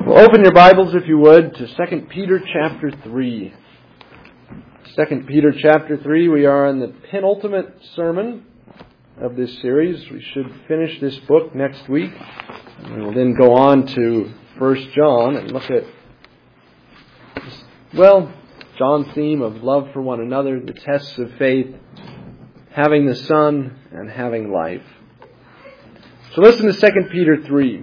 Well, open your Bibles, if you would, to 2 Peter chapter 3. 2 Peter chapter 3, we are in the penultimate sermon of this series. We should finish this book next week. And we will then go on to 1 John and look at, John's theme of love for one another, the tests of faith, having the Son, and having life. So listen to 2 Peter 3.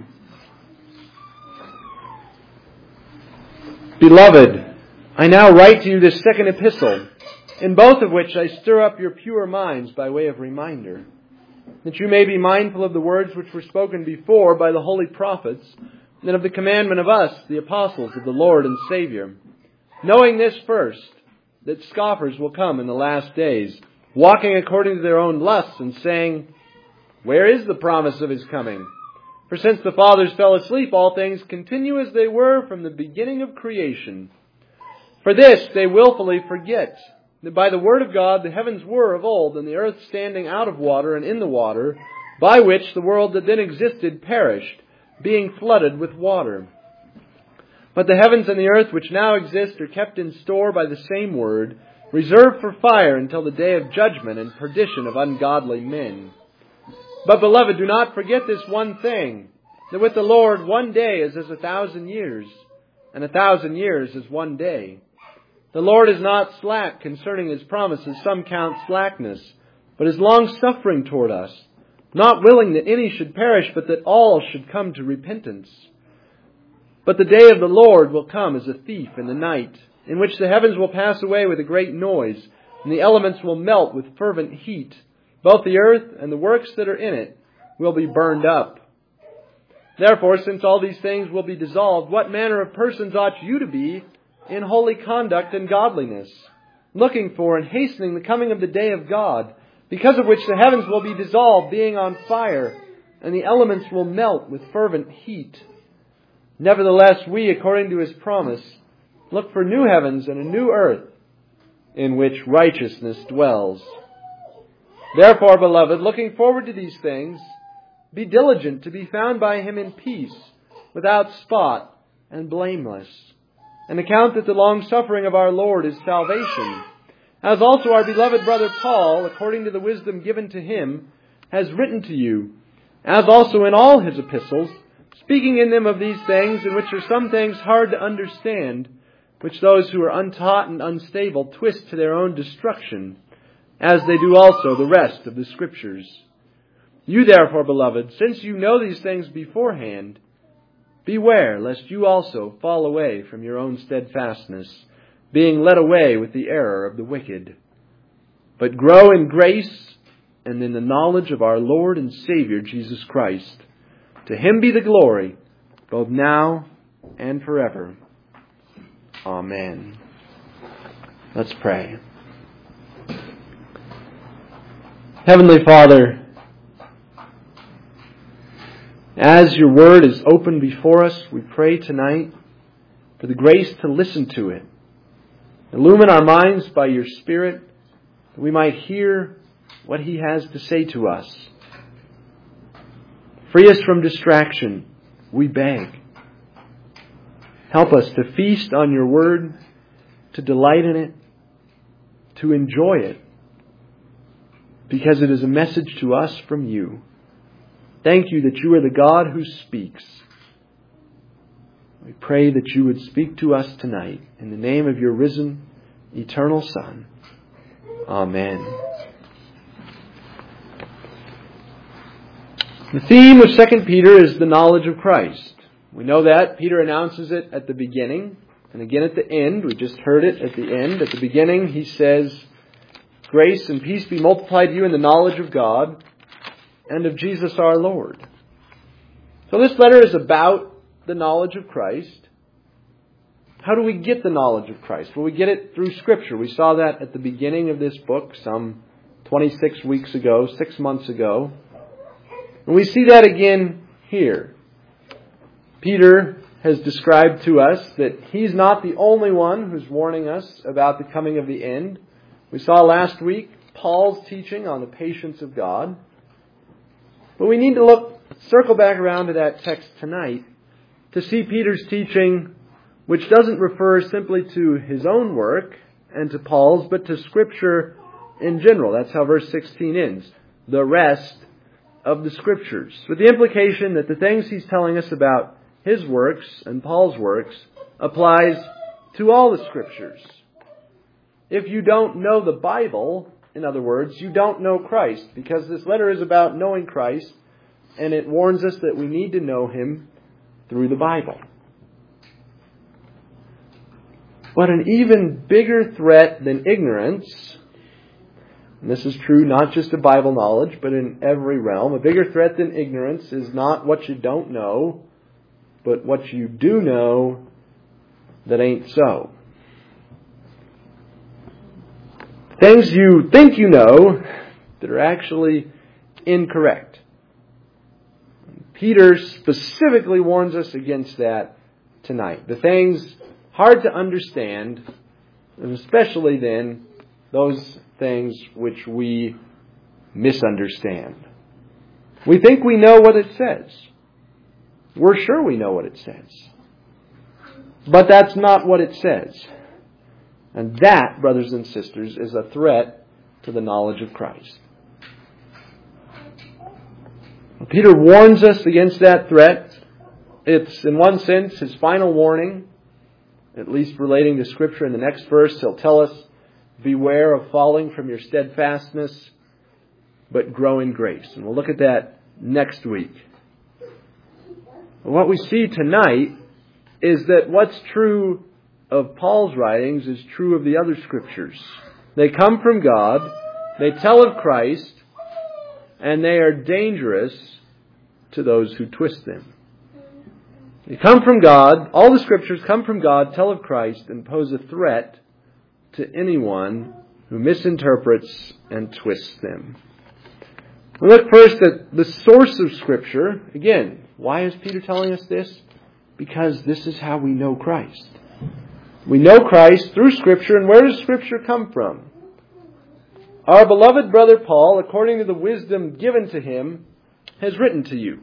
Beloved, I now write to you this second epistle, in both of which I stir up your pure minds by way of reminder, that you may be mindful of the words which were spoken before by the holy prophets, and of the commandment of us, the apostles of the Lord and Savior, knowing this first, that scoffers will come in the last days, walking according to their own lusts, and saying, where is the promise of his coming? For since the fathers fell asleep, all things continue as they were from the beginning of creation. For this they willfully forget, that by the word of God the heavens were of old, and the earth standing out of water and in the water, by which the world that then existed perished, being flooded with water. But the heavens and the earth which now exist are kept in store by the same word, reserved for fire until the day of judgment and perdition of ungodly men. But, beloved, do not forget this one thing, that with the Lord 1 day is as 1,000 years, and 1,000 years is 1 day. The Lord is not slack concerning His promises, some count slackness, but is long-suffering toward us, not willing that any should perish, but that all should come to repentance. But the day of the Lord will come as a thief in the night, in which the heavens will pass away with a great noise, and the elements will melt with fervent heat. Both the earth and the works that are in it will be burned up. Therefore, since all these things will be dissolved, what manner of persons ought you to be in holy conduct and godliness, looking for and hastening the coming of the day of God, because of which the heavens will be dissolved, being on fire, and the elements will melt with fervent heat. Nevertheless, we, according to His promise, look for new heavens and a new earth, in which righteousness dwells. Therefore, beloved, looking forward to these things, be diligent to be found by Him in peace, without spot and blameless, and account that the long-suffering of our Lord is salvation, as also our beloved brother Paul, according to the wisdom given to him, has written to you, as also in all his epistles, speaking in them of these things, in which are some things hard to understand, which those who are untaught and unstable twist to their own destruction, as they do also the rest of the Scriptures. You therefore, beloved, since you know these things beforehand, beware lest you also fall away from your own steadfastness, being led away with the error of the wicked. But grow in grace and in the knowledge of our Lord and Savior Jesus Christ. To Him be the glory, both now and forever. Amen. Let's pray. Heavenly Father, as your word is open before us, we pray tonight for the grace to listen to it. Illumine our minds by your Spirit, that we might hear what He has to say to us. Free us from distraction, we beg. Help us to feast on your word, to delight in it, to enjoy it, because it is a message to us from you. Thank you that you are the God who speaks. We pray that you would speak to us tonight in the name of your risen, eternal Son. Amen. The theme of 2 Peter is the knowledge of Christ. We know that. Peter announces it at the beginning and again at the end. We just heard it at the end. At the beginning, he says, grace and peace be multiplied to you in the knowledge of God and of Jesus our Lord. So this letter is about the knowledge of Christ. How do we get the knowledge of Christ? Well, we get it through Scripture. We saw that at the beginning of this book some 26 weeks ago, 6 months ago. And we see that again here. Peter has described to us that he's not the only one who's warning us about the coming of the end. We saw last week Paul's teaching on the patience of God. But we need to circle back around to that text tonight to see Peter's teaching, which doesn't refer simply to his own work and to Paul's, but to Scripture in general. That's how verse 16 ends. The rest of the Scriptures. With the implication that the things he's telling us about his works and Paul's works applies to all the Scriptures. If you don't know the Bible, in other words, you don't know Christ, because this letter is about knowing Christ, and it warns us that we need to know Him through the Bible. But an even bigger threat than ignorance, and this is true not just of Bible knowledge, but in every realm, a bigger threat than ignorance is not what you don't know, but what you do know that ain't so. Things you think you know that are actually incorrect. Peter specifically warns us against that tonight. The things hard to understand, and especially then, those things which we misunderstand. We think we know what it says. We're sure we know what it says. But that's not what it says. And that, brothers and sisters, is a threat to the knowledge of Christ. Peter warns us against that threat. It's, in one sense, his final warning, at least relating to Scripture. In the next verse, he'll tell us, beware of falling from your steadfastness, but grow in grace. And we'll look at that next week. What we see tonight is that what's true of Paul's writings is true of the other Scriptures. They come from God, they tell of Christ, and they are dangerous to those who twist them. They come from God, all the Scriptures come from God, tell of Christ, and pose a threat to anyone who misinterprets and twists them. We look first at the source of Scripture. Again, why is Peter telling us this? Because this is how we know Christ. We know Christ through Scripture, and where does Scripture come from? Our beloved brother Paul, according to the wisdom given to him, has written to you.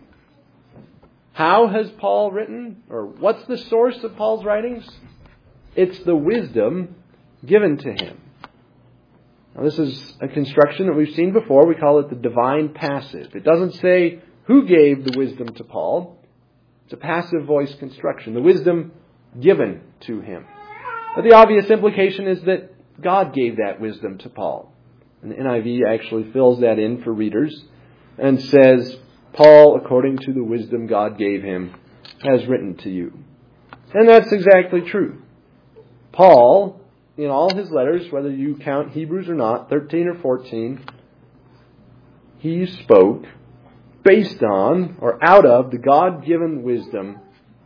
How has Paul written? Or what's the source of Paul's writings? It's the wisdom given to him. Now, this is a construction that we've seen before. We call it the divine passive. It doesn't say who gave the wisdom to Paul. It's a passive voice construction. The wisdom given to him. But the obvious implication is that God gave that wisdom to Paul. And the NIV actually fills that in for readers and says, Paul, according to the wisdom God gave him, has written to you. And that's exactly true. Paul, in all his letters, whether you count Hebrews or not, 13 or 14, he spoke based on or out of the God-given wisdom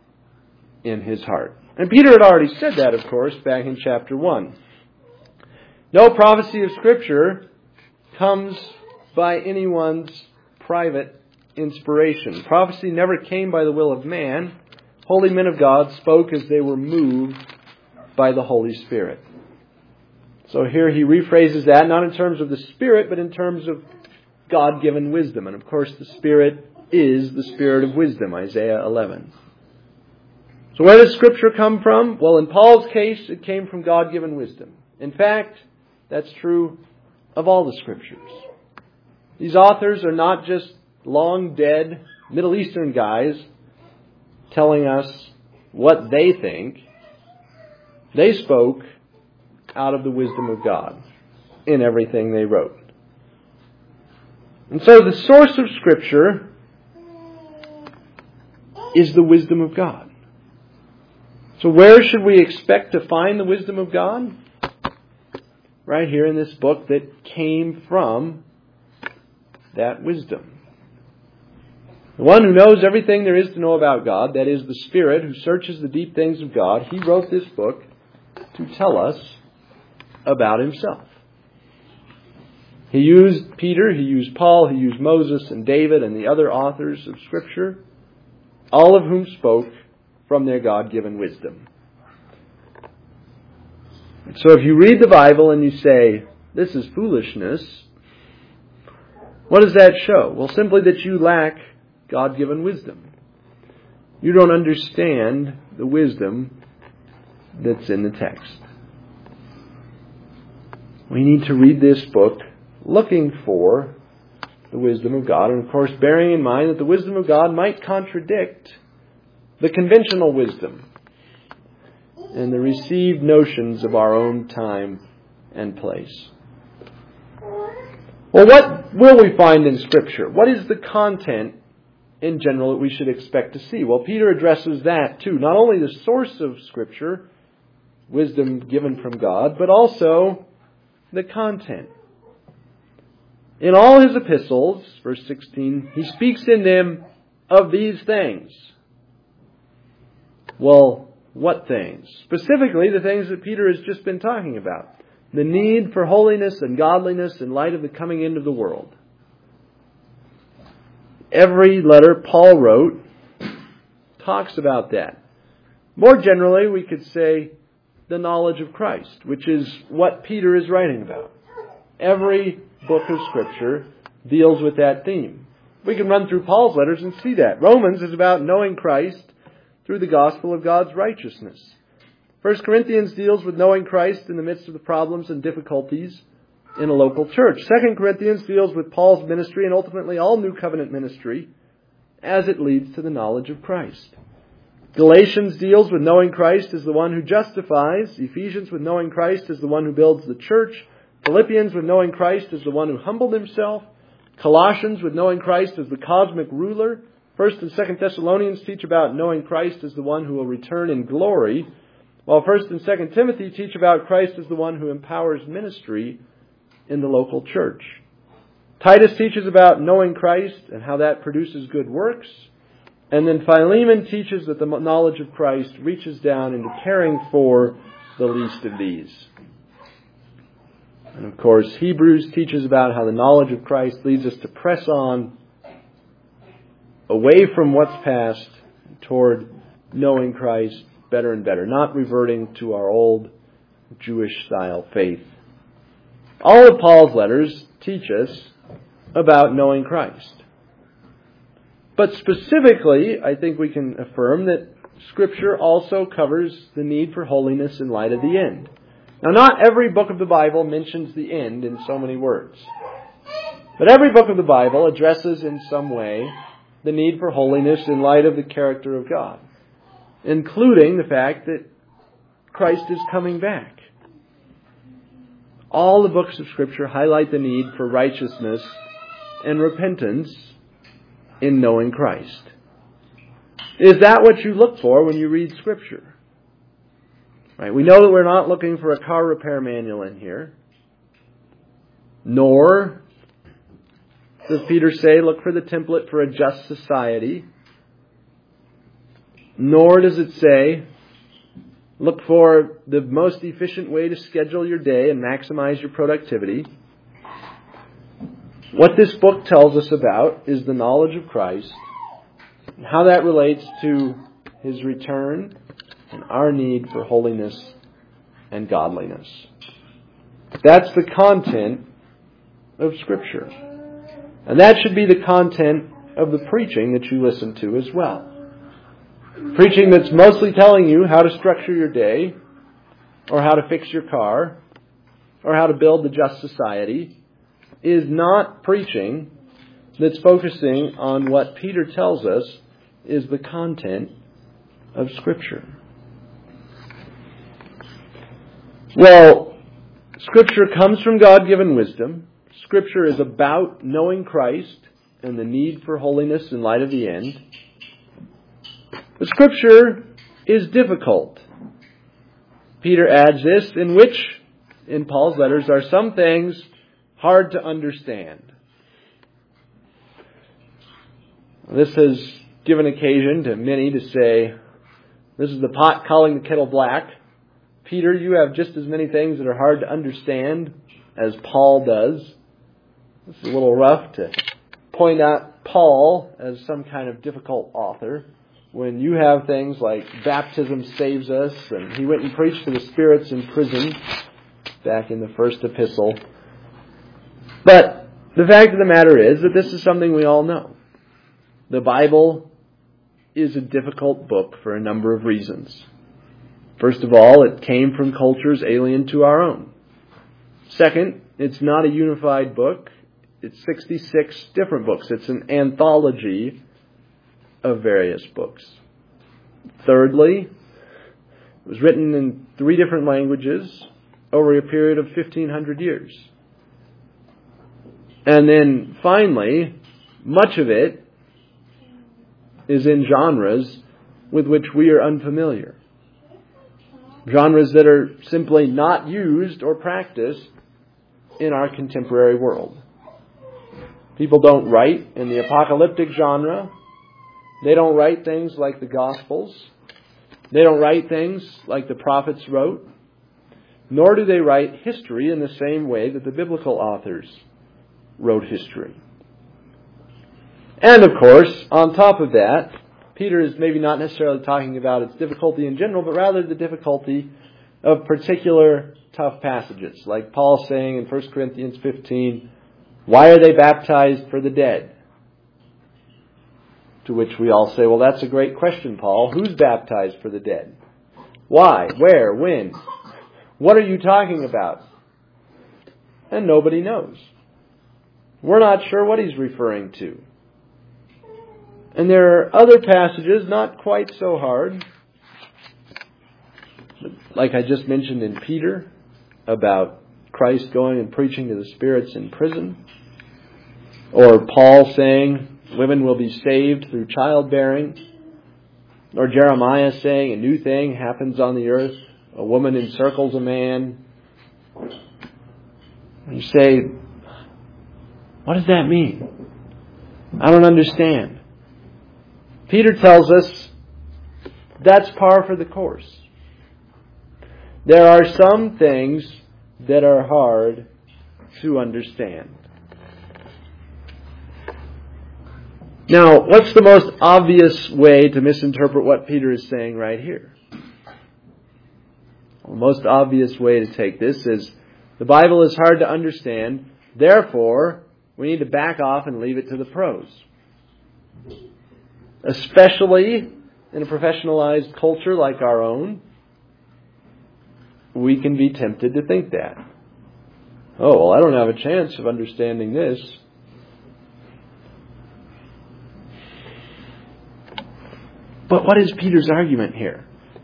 in his heart. And Peter had already said that, of course, back in chapter 1. No prophecy of Scripture comes by anyone's private inspiration. Prophecy never came by the will of man. Holy men of God spoke as they were moved by the Holy Spirit. So here he rephrases that, not in terms of the Spirit, but in terms of God-given wisdom. And of course, the Spirit is the Spirit of wisdom, Isaiah 11. So where does Scripture come from? Well, in Paul's case, it came from God-given wisdom. In fact, that's true of all the Scriptures. These authors are not just long-dead Middle Eastern guys telling us what they think. They spoke out of the wisdom of God in everything they wrote. And so the source of Scripture is the wisdom of God. So where should we expect to find the wisdom of God? Right here in this book that came from that wisdom. The one who knows everything there is to know about God, that is the Spirit who searches the deep things of God, he wrote this book to tell us about himself. He used Peter, he used Paul, he used Moses and David and the other authors of Scripture, all of whom spoke from their God-given wisdom. So if you read the Bible and you say, this is foolishness, what does that show? Well, simply that you lack God-given wisdom. you don't understand the wisdom that's in the text. We need to read this book looking for the wisdom of God, and of course bearing in mind that the wisdom of God might contradict the conventional wisdom and the received notions of our own time and place. Well, what will we find in Scripture? What is the content in general that we should expect to see? Well, Peter addresses that too. Not only the source of Scripture, wisdom given from God, but also the content. In all his epistles, verse 16, he speaks in them of these things. Well, what things? Specifically, the things that Peter has just been talking about. The need for holiness and godliness in light of the coming end of the world. Every letter Paul wrote talks about that. More generally, we could say the knowledge of Christ, which is what Peter is writing about. Every book of Scripture deals with that theme. We can run through Paul's letters and see that. Romans is about knowing Christ through the gospel of God's righteousness. 1 Corinthians deals with knowing Christ in the midst of the problems and difficulties in a local church. 2 Corinthians deals with Paul's ministry and ultimately all New Covenant ministry as it leads to the knowledge of Christ. Galatians deals with knowing Christ as the one who justifies. Ephesians with knowing Christ as the one who builds the church. Philippians with knowing Christ as the one who humbled himself. Colossians with knowing Christ as the cosmic ruler. 1 and 2 Thessalonians teach about knowing Christ as the one who will return in glory. While 1 and 2 Timothy teach about Christ as the one who empowers ministry in the local church. Titus teaches about knowing Christ and how that produces good works. And then Philemon teaches that the knowledge of Christ reaches down into caring for the least of these. And of course, Hebrews teaches about how the knowledge of Christ leads us to press on away from what's past toward knowing Christ better and better, not reverting to our old Jewish-style faith. All of Paul's letters teach us about knowing Christ. But specifically, I think we can affirm that Scripture also covers the need for holiness in light of the end. Now, not every book of the Bible mentions the end in so many words. But every book of the Bible addresses in some way the need for holiness in light of the character of God, including the fact that Christ is coming back. All the books of Scripture highlight the need for righteousness and repentance in knowing Christ. Is that what you look for when you read Scripture? Right? We know that we're not looking for a car repair manual in here. Nor does Peter say, look for the template for a just society. Nor does it say, look for the most efficient way to schedule your day and maximize your productivity. What this book tells us about is the knowledge of Christ and how that relates to His return and our need for holiness and godliness. That's the content of Scripture. And that should be the content of the preaching that you listen to as well. Preaching that's mostly telling you how to structure your day, or how to fix your car, or how to build the just society, is not preaching that's focusing on what Peter tells us is the content of Scripture. Well, Scripture comes from God-given wisdom. Scripture is about knowing Christ and the need for holiness in light of the end. The Scripture is difficult. Peter adds this, in which, in Paul's letters, are some things hard to understand. This has given occasion to many to say, this is the pot calling the kettle black. Peter, you have just as many things that are hard to understand as Paul does. It's a little rough to point out Paul as some kind of difficult author when you have things like baptism saves us, and he went and preached to the spirits in prison back in the first epistle. But the fact of the matter is that this is something we all know. The Bible is a difficult book for a number of reasons. First of all, it came from cultures alien to our own. Second, it's not a unified book. It's 66 different books. It's an anthology of various books. Thirdly, it was written in 3 different languages over a period of 1,500 years. And then finally, much of it is in genres with which we are unfamiliar. Genres that are simply not used or practiced in our contemporary world. People don't write in the apocalyptic genre. They don't write things like the Gospels. They don't write things like the prophets wrote. Nor do they write history in the same way that the biblical authors wrote history. And of course, on top of that, Peter is maybe not necessarily talking about its difficulty in general, but rather the difficulty of particular tough passages. Like Paul saying in 1 Corinthians 15, why are they baptized for the dead? To which we all say, well, that's a great question, Paul. Who's baptized for the dead? Why? Where? When? What are you talking about? And nobody knows. We're not sure what he's referring to. And there are other passages, not quite so hard, like I just mentioned in Peter, about Christ going and preaching to the spirits in prison. Or Paul saying women will be saved through childbearing. Or Jeremiah saying a new thing happens on the earth. A woman encircles a man. You say, what does that mean? I don't understand. Peter tells us that's par for the course. There are some things that are hard to understand. Now, what's the most obvious way to misinterpret what Peter is saying right here? The most obvious way to take this is the Bible is hard to understand, therefore we need to back off and leave it to the pros. Especially in a professionalized culture like our own, we can be tempted to think that. Oh, well, I don't have a chance of understanding this. But what is Peter's argument here?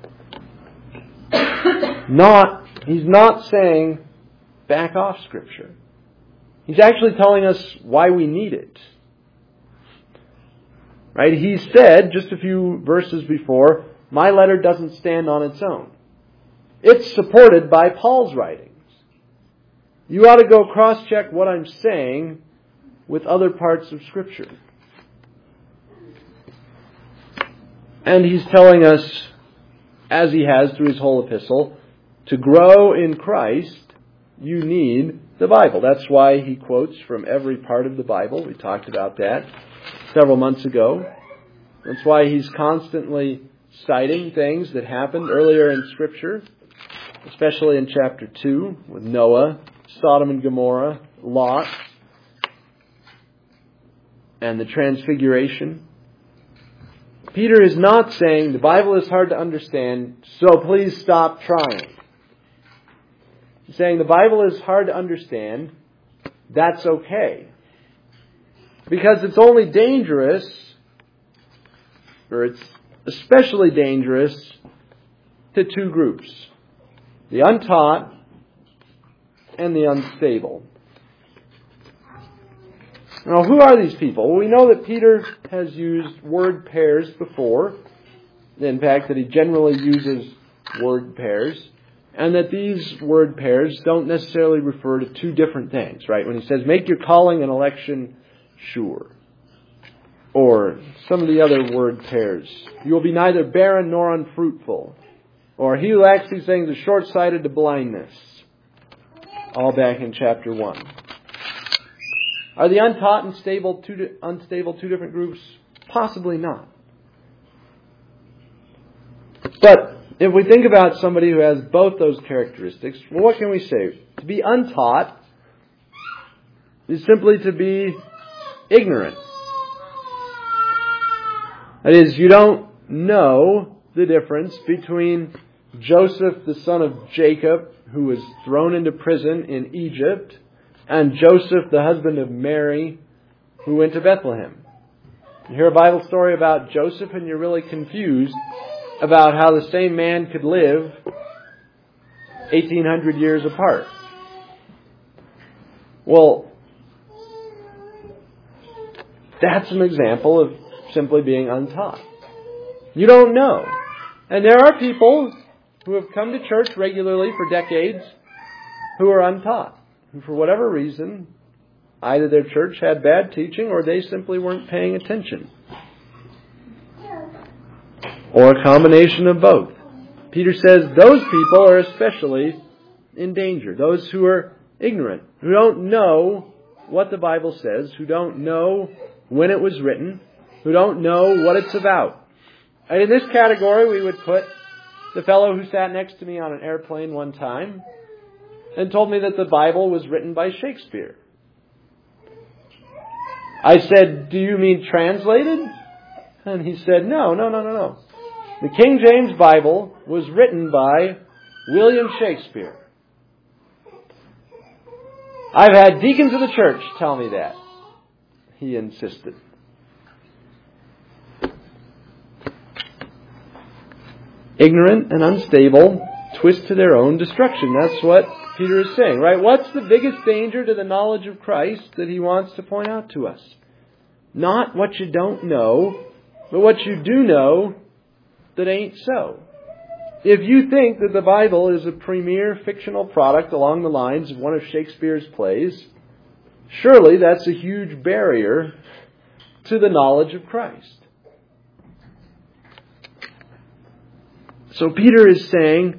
He's not saying back off Scripture. He's actually telling us why we need it. Right? He said, just a few verses before, my letter doesn't stand on its own. It's supported by Paul's writings. You ought to go cross-check what I'm saying with other parts of Scripture. And he's telling us, as he has through his whole epistle, to grow in Christ, you need the Bible. That's why he quotes from every part of the Bible. We talked about that several months ago. That's why he's constantly citing things that happened earlier in Scripture, especially in chapter 2 with Noah, Sodom and Gomorrah, Lot, and the Transfiguration. Peter is not saying the Bible is hard to understand, so please stop trying. He's saying the Bible is hard to understand, that's okay. Because it's only dangerous, or it's especially dangerous to 2 groups. The untaught and the unstable. Now, who are these people? Well, we know that Peter has used word pairs before. In fact, that he generally uses word pairs. And that these word pairs don't necessarily refer to 2 different things, right? When he says, make your calling and election sure. Or some of the other word pairs. You will be neither barren nor unfruitful. Or he who lacks these things is short-sighted to blindness. All back in chapter 1. Are the untaught and unstable 2 different groups? Possibly not. But if we think about somebody who has both those characteristics, well, what can we say? To be untaught is simply to be ignorant. That is, you don't know the difference between Joseph, the son of Jacob, who was thrown into prison in Egypt, and Joseph, the husband of Mary, who went to Bethlehem. You hear a Bible story about Joseph and you're really confused about how the same man could live 1,800 years apart. Well, that's an example of simply being untaught. You don't know. And there are people who have come to church regularly for decades who are untaught. And for whatever reason, either their church had bad teaching or they simply weren't paying attention. Or a combination of both. Peter says those people are especially in danger. Those who are ignorant, who don't know what the Bible says, who don't know when it was written, who don't know what it's about. And in this category we would put the fellow who sat next to me on an airplane one time and told me that the Bible was written by Shakespeare. I said, "Do you mean translated?" And he said, No. The King James Bible was written by William Shakespeare. I've had deacons of the church tell me that. He insisted. Ignorant and unstable twist to their own destruction. That's what Peter is saying, right? What's the biggest danger to the knowledge of Christ that he wants to point out to us? Not what you don't know, but what you do know that ain't so. If you think that the Bible is a premier fictional product along the lines of one of Shakespeare's plays, surely that's a huge barrier to the knowledge of Christ. So Peter is saying,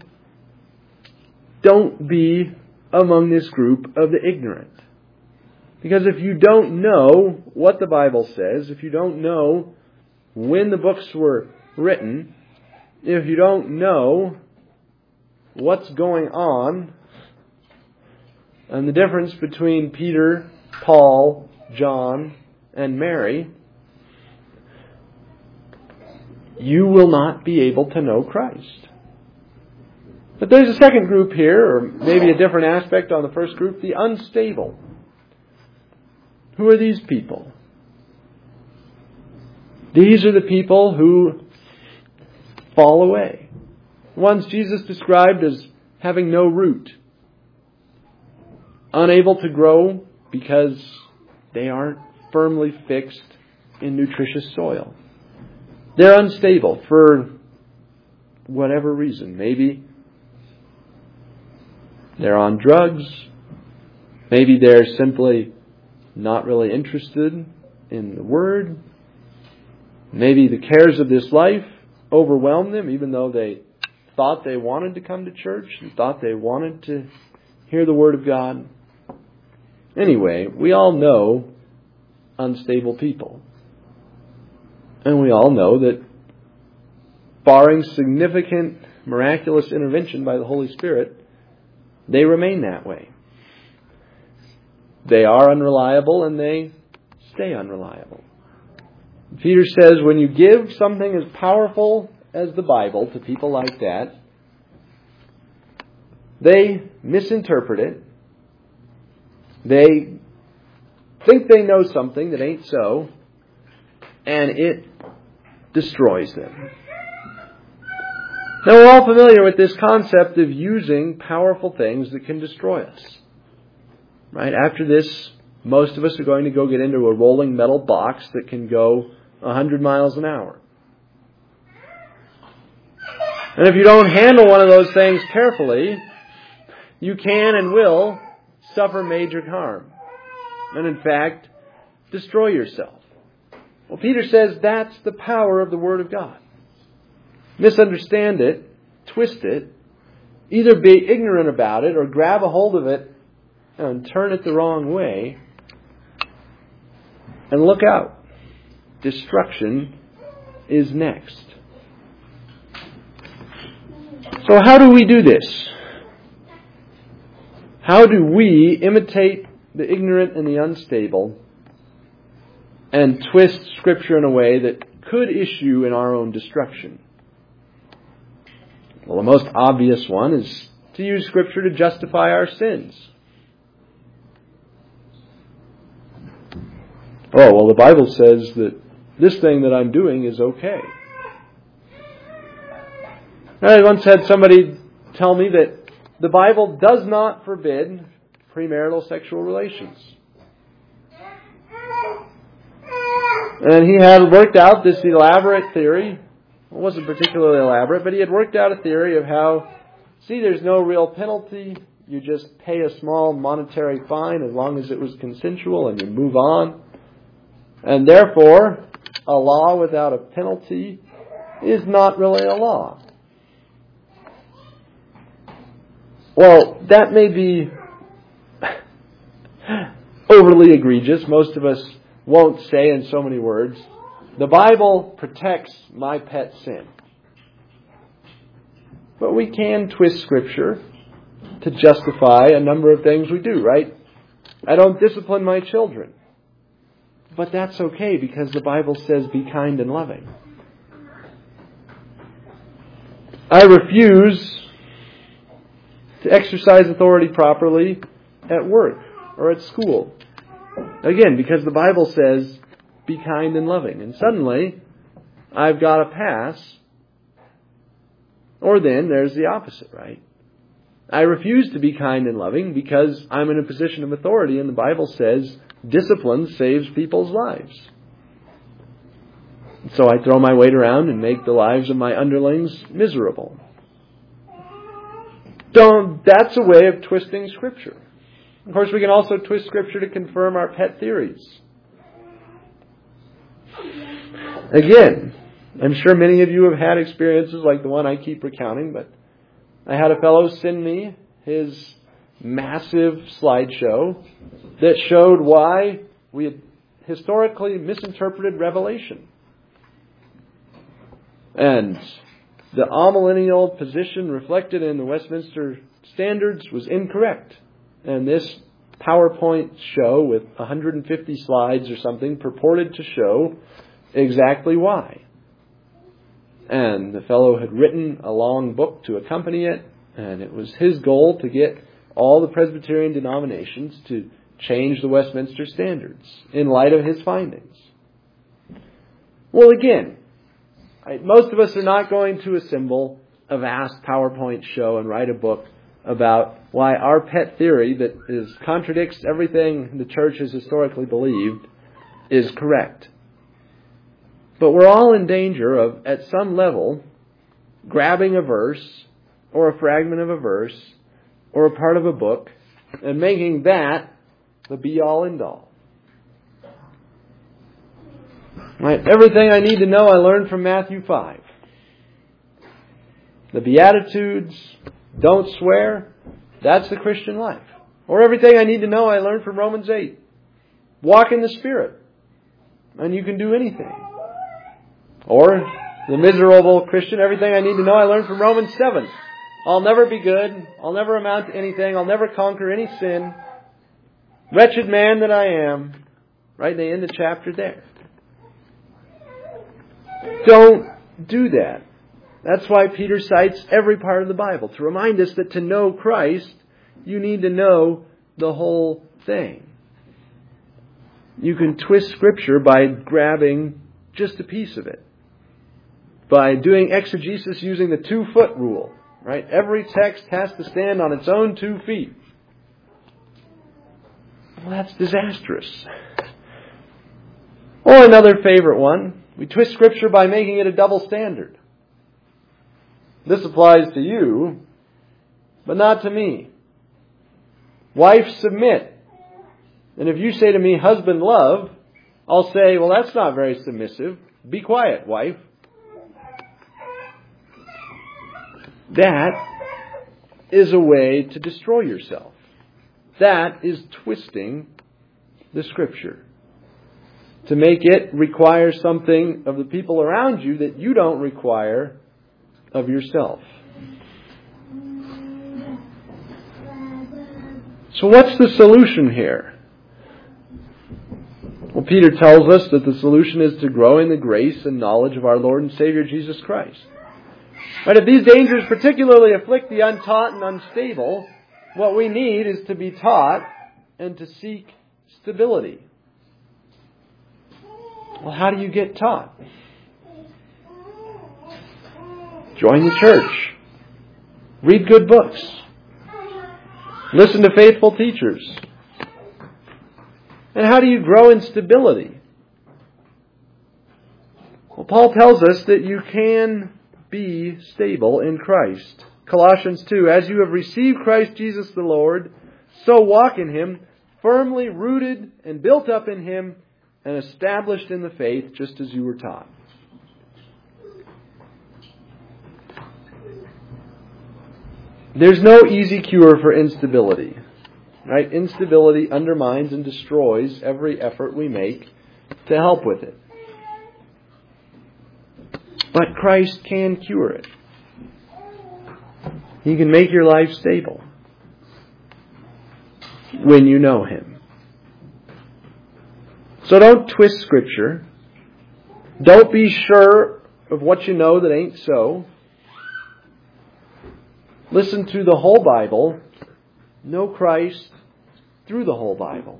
don't be among this group of the ignorant. Because if you don't know what the Bible says, if you don't know when the books were written, if you don't know what's going on, and the difference between Peter, Paul, John, and Mary, you will not be able to know Christ. But there's a second group here, or maybe a different aspect on the first group, the unstable. Who are these people? These are the people who fall away. Ones Jesus described as having no root. Unable to grow because they aren't firmly fixed in nutritious soil. They're unstable for whatever reason. Maybe they're on drugs. Maybe they're simply not really interested in the Word. Maybe the cares of this life overwhelm them, even though they thought they wanted to come to church and thought they wanted to hear the Word of God. Anyway, we all know unstable people. And we all know that barring significant miraculous intervention by the Holy Spirit, they remain that way. They are unreliable and they stay unreliable. Peter says when you give something as powerful as the Bible to people like that, they misinterpret it. They think they know something that ain't so, and it destroys them. Now we're all familiar with this concept of using powerful things that can destroy us. Right? After this, most of us are going to go get into a rolling metal box that can go 100 miles an hour. And if you don't handle one of those things carefully, you can and will suffer major harm. And in fact, destroy yourself. Well, Peter says that's the power of the Word of God. Misunderstand it, twist it, either be ignorant about it or grab a hold of it and turn it the wrong way, and look out. Destruction is next. So how do we do this? How do we imitate the ignorant and the unstable and twist Scripture in a way that could issue in our own destruction. Well, the most obvious one is to use Scripture to justify our sins. Oh, well, the Bible says that this thing that I'm doing is okay. I once had somebody tell me that the Bible does not forbid premarital sexual relations. And he had worked out this elaborate theory. It wasn't particularly elaborate, but he had worked out a theory of how, there's no real penalty. You just pay a small monetary fine as long as it was consensual and you move on. And therefore, a law without a penalty is not really a law. Well, that may be overly egregious. Most of us won't say in so many words, the Bible protects my pet sin. But we can twist Scripture to justify a number of things we do, right? I don't discipline my children. But that's okay because the Bible says be kind and loving. I refuse to exercise authority properly at work or at school. Again, because the Bible says be kind and loving. And suddenly, I've got a pass. Or then there's the opposite, right? I refuse to be kind and loving because I'm in a position of authority and the Bible says discipline saves people's lives. So I throw my weight around and make the lives of my underlings miserable. That's a way of twisting Scripture. Of course, we can also twist Scripture to confirm our pet theories. Again, I'm sure many of you have had experiences like the one I keep recounting, but I had a fellow send me his massive slideshow that showed why we had historically misinterpreted Revelation. And the amillennial position reflected in the Westminster Standards was incorrect. And this PowerPoint show with 150 slides or something purported to show exactly why. And the fellow had written a long book to accompany it, and it was his goal to get all the Presbyterian denominations to change the Westminster Standards in light of his findings. Well, again, most of us are not going to assemble a vast PowerPoint show and write a book about why our pet theory that contradicts everything the church has historically believed is correct. But we're all in danger of, at some level, grabbing a verse or a fragment of a verse or a part of a book and making that the be-all, end-all. Right? Everything I need to know I learned from Matthew 5. The Beatitudes, don't swear, that's the Christian life. Or everything I need to know I learned from Romans 8. Walk in the Spirit, and you can do anything. Or the miserable Christian, everything I need to know I learned from Romans 7. I'll never be good. I'll never amount to anything. I'll never conquer any sin. Wretched man that I am. Right? They end the chapter there. Don't do that. That's why Peter cites every part of the Bible, to remind us that to know Christ, you need to know the whole thing. You can twist Scripture by grabbing just a piece of it. By doing exegesis using the 2-foot rule. Right? Every text has to stand on its own 2 feet. Well, that's disastrous. Or another favorite one, we twist Scripture by making it a double standard. This applies to you, but not to me. Wife, submit. And if you say to me, husband, love, I'll say, well, that's not very submissive. Be quiet, wife. That is a way to destroy yourself. That is twisting the Scripture. To make it require something of the people around you that you don't require of yourself. So what's the solution here? Well, Peter tells us that the solution is to grow in the grace and knowledge of our Lord and Savior Jesus Christ. But if these dangers particularly afflict the untaught and unstable, what we need is to be taught and to seek stability. Well, how do you get taught? Join the church. Read good books. Listen to faithful teachers. And how do you grow in stability? Well, Paul tells us that you can be stable in Christ. Colossians 2, as you have received Christ Jesus the Lord, so walk in Him, firmly rooted and built up in Him, and established in the faith, just as you were taught. There's no easy cure for instability. Right? Instability undermines and destroys every effort we make to help with it. But Christ can cure it. He can make your life stable when you know Him. So don't twist Scripture. Don't be sure of what you know that ain't so. Listen to the whole Bible. Know Christ through the whole Bible.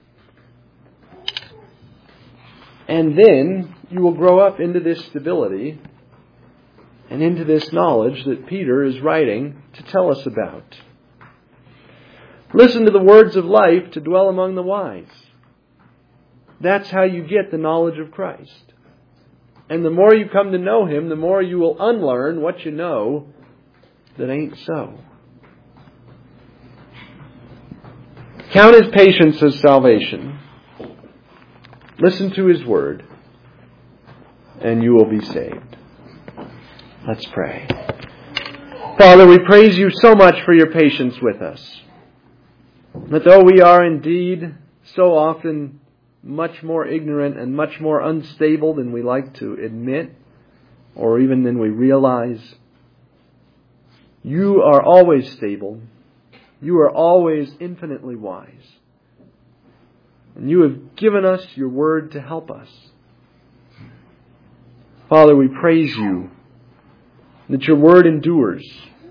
And then you will grow up into this stability and into this knowledge that Peter is writing to tell us about. Listen to the words of life to dwell among the wise. That's how you get the knowledge of Christ. And the more you come to know Him, the more you will unlearn what you know that ain't so. Count His patience as salvation. Listen to His word, and you will be saved. Let's pray. Father, we praise You so much for Your patience with us. That though we are indeed so often much more ignorant and much more unstable than we like to admit, or even than we realize, You are always stable. You are always infinitely wise. And You have given us Your word to help us. Father, we praise You that Your word endures,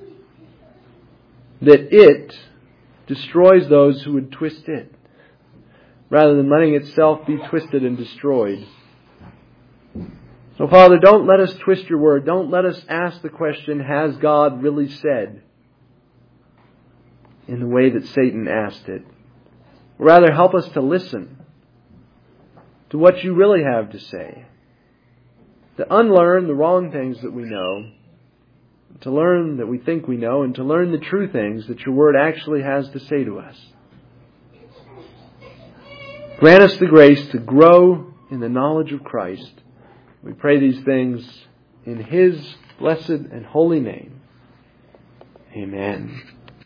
that it destroys those who would twist it, rather than letting itself be twisted and destroyed. So, Father, don't let us twist Your word. Don't let us ask the question, has God really said? In the way that Satan asked it. Rather, help us to listen to what You really have to say. To unlearn the wrong things that we know. To learn that we think we know. And to learn the true things that Your word actually has to say to us. Grant us the grace to grow in the knowledge of Christ. We pray these things in His blessed and holy name. Amen.